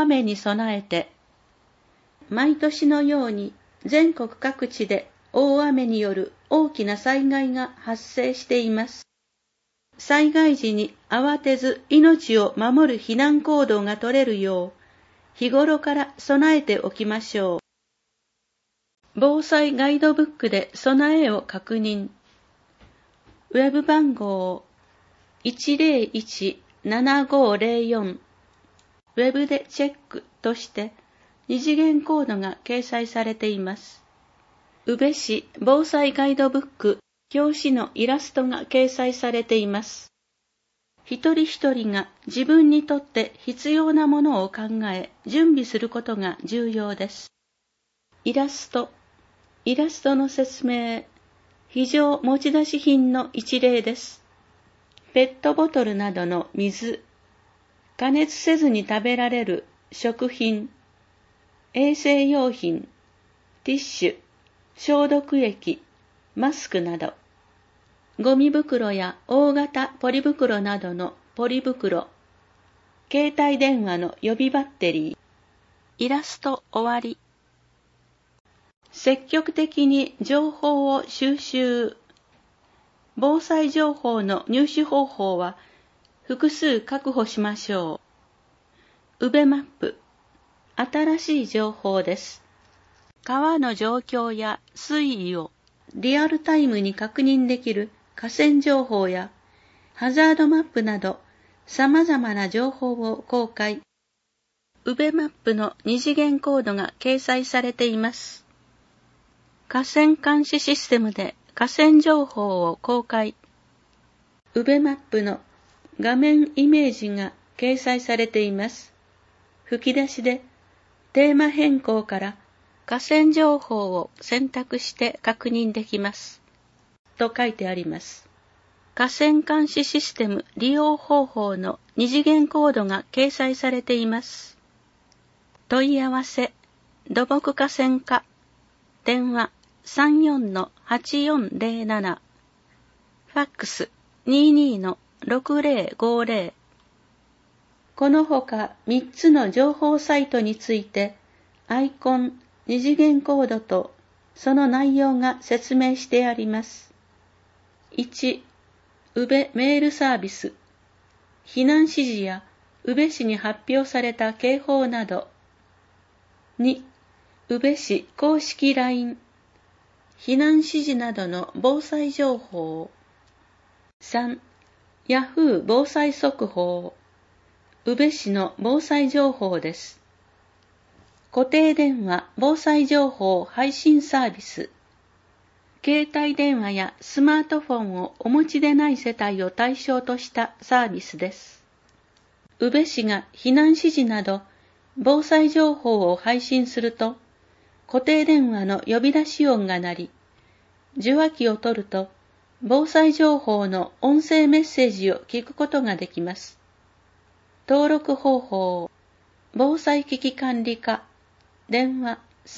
雨に備えて、毎年のように全国各地で大雨による大きな災害が発生しています。災害時に慌てず命を守る避難行動が取れるよう、日頃から備えておきましょう。防災ガイドブックで備えを確認。ウェブ番号101-7504、ウェブでチェックとして二次元コードが掲載されています。宇部市防災ガイドブック表紙のイラストが掲載されています。一人一人が自分にとって必要なものを考え準備することが重要です。イラストの説明。非常持ち出し品の一例です。ペットボトルなどの水、加熱せずに食べられる食品、衛生用品、ティッシュ、消毒液、マスクなど、ゴミ袋や大型ポリ袋などのポリ袋、携帯電話の予備バッテリー。イラスト終わり。積極的に情報を収集。防災情報の入手方法は複数確保しましょう。宇部マップ。新しい情報です。川の状況や水位をリアルタイムに確認できる河川情報やハザードマップなど様々な情報を公開。宇部マップの二次元コードが掲載されています。河川監視システムで河川情報を公開。宇部マップの画面イメージが掲載されています。吹き出しでテーマ変更から河川情報を選択して確認できます。と書いてあります。河川監視システム利用方法の二次元コードが掲載されています。問い合わせ、土木河川課、電話34-8407、ファックス22-6050。このほか3つの情報サイトについて、アイコン、二次元コードとその内容が説明してあります。1、宇部メールサービス。避難指示や宇部市に発表された警報など。2、宇部市公式 LINE。避難指示などの防災情報。3、Yahoo 防災速報。宇部市の防災情報です。固定電話防災情報配信サービス。携帯電話やスマートフォンをお持ちでない世帯を対象としたサービスです。宇部市が避難指示など防災情報を配信すると、固定電話の呼び出し音が鳴り、受話器を取ると、防災情報の音声メッセージを聞くことができます。登録方法、防災危機管理課、電話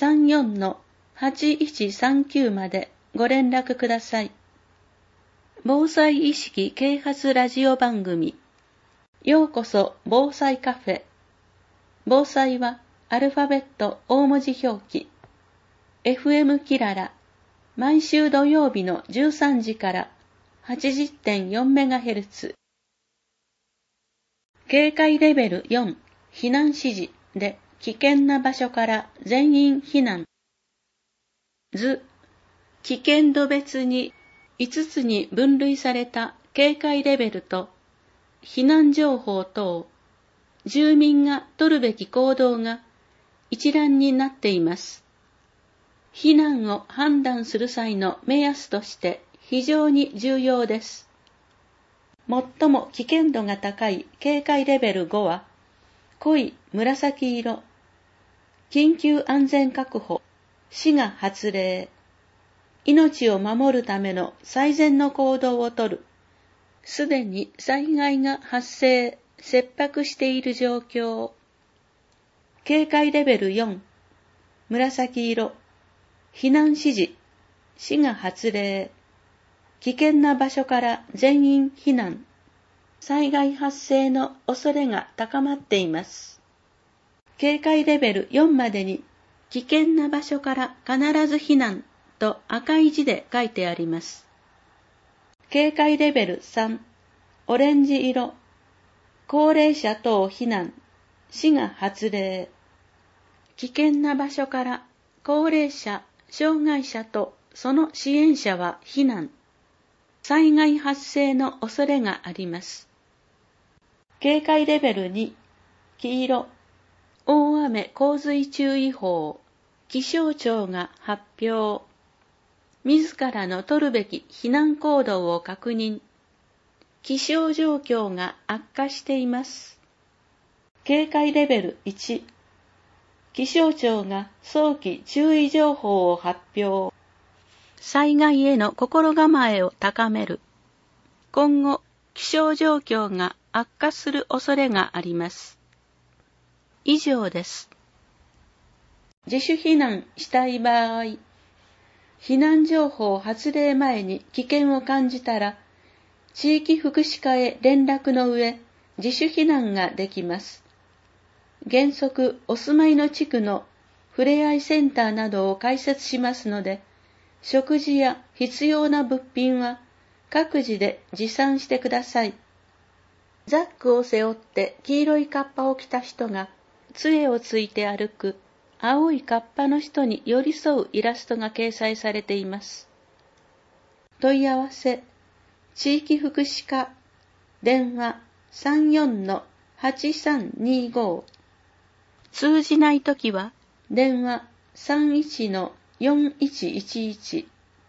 34-8139までご連絡ください。防災意識啓発ラジオ番組、ようこそ防災カフェ。防災はアルファベット大文字表記。FM キララ、毎週土曜日の13時から 80.4MHz。警戒レベル4、避難指示で危険な場所から全員避難。図、危険度別に5つに分類された警戒レベルと避難情報等、住民が取るべき行動が一覧になっています。避難を判断する際の目安として非常に重要です。最も危険度が高い警戒レベル5は、濃い紫色、緊急安全確保、市が発令、命を守るための最善の行動をとる、すでに災害が発生、切迫している状況。警戒レベル4、紫色、避難指示、市が発令、危険な場所から全員避難、災害発生の恐れが高まっています。 警戒レベル4までに危険な場所から必ず避難と赤い字で書いてあります。警戒レベル3、オレンジ色、高齢者等避難、市が発令。危険な場所から高齢者、障害者とその支援者は避難。災害発生の恐れがあります。警戒レベル2、黄色、大雨洪水注意報、気象庁が発表。自らの取るべき避難行動を確認。気象状況が悪化しています。警戒レベル1、気象庁が早期注意情報を発表。災害への心構えを高める。今後、気象状況が悪化する恐れがあります。以上です。自主避難したい場合、避難情報発令前に危険を感じたら、地域福祉課へ連絡の上、自主避難ができます。原則、お住まいの地区のふれあいセンターなどを開設しますので、食事や必要な物品は各自で持参してください。ザックを背負って黄色いカッパを着た人が杖をついて歩く青いカッパの人に寄り添うイラストが掲載されています。問い合わせ、地域福祉課、電話 34-8325。通じないときは、電話 31-4111。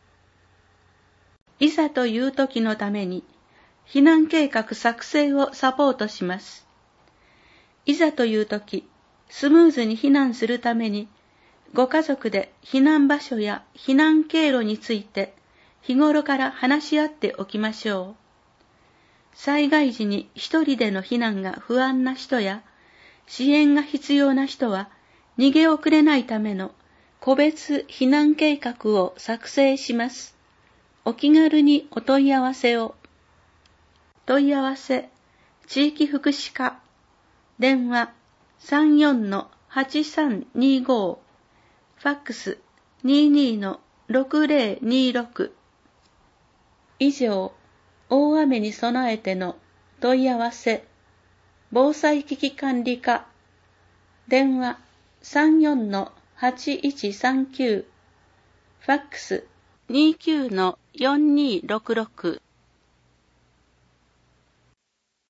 いざというときのために、避難計画作成をサポートします。いざというとき、スムーズに避難するために、ご家族で避難場所や避難経路について、日頃から話し合っておきましょう。災害時に一人での避難が不安な人や、支援が必要な人は、逃げ遅れないための個別避難計画を作成します。お気軽にお問い合わせを。問い合わせ、地域福祉課、電話 34-8325、ファックス 22-6026。以上、大雨に備えての問い合わせ、防災危機管理課、電話 34-8139、ファックス 29-4266